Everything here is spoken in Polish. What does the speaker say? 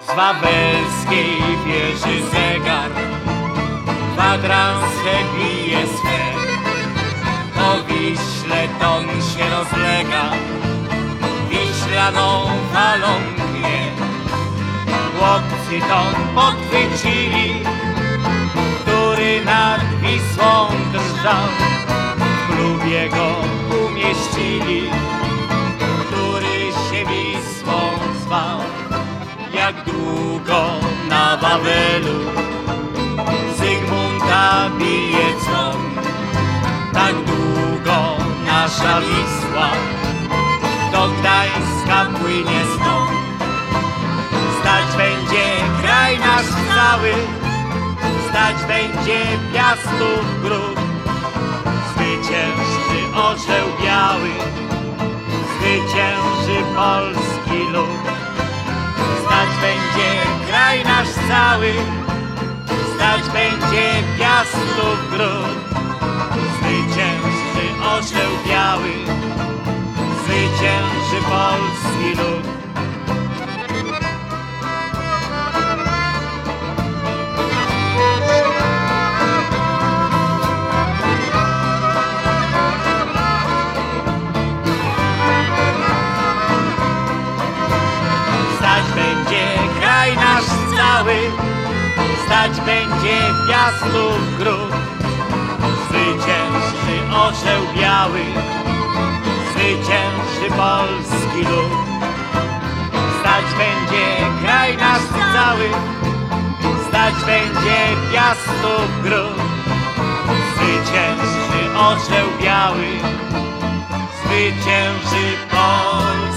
Z wawelskiej wieży zegar kwadranse bije swe. O Wiśle ton się rozlega, wiślaną falą pnie. Chłopcy ton podchwycili, który nad Wisłą drżał. W klubie go umieścili, który się Wisłą zwał. Jak długo na Wawelu Zygmunta bije dzwon, tak długo nasza Wisła do Gdańska płynie stąd. Stać będzie kraj nasz cały, stać będzie Piastów gród. Zwycięży orzeł biały, zwycięży polski lud. Stać będzie kraj nasz cały, stać będzie Piastów gród. Zwycięży orzeł biały, zwycięży polski lud. Stać będzie kraj nasz cały, stać będzie Piastów gród. Zwycięży orzeł biały, zwycięży polski lud. Stać będzie kraj nasz cały, stać będzie Piastów gród. Zwycięży orzeł biały, zwycięży polski lud.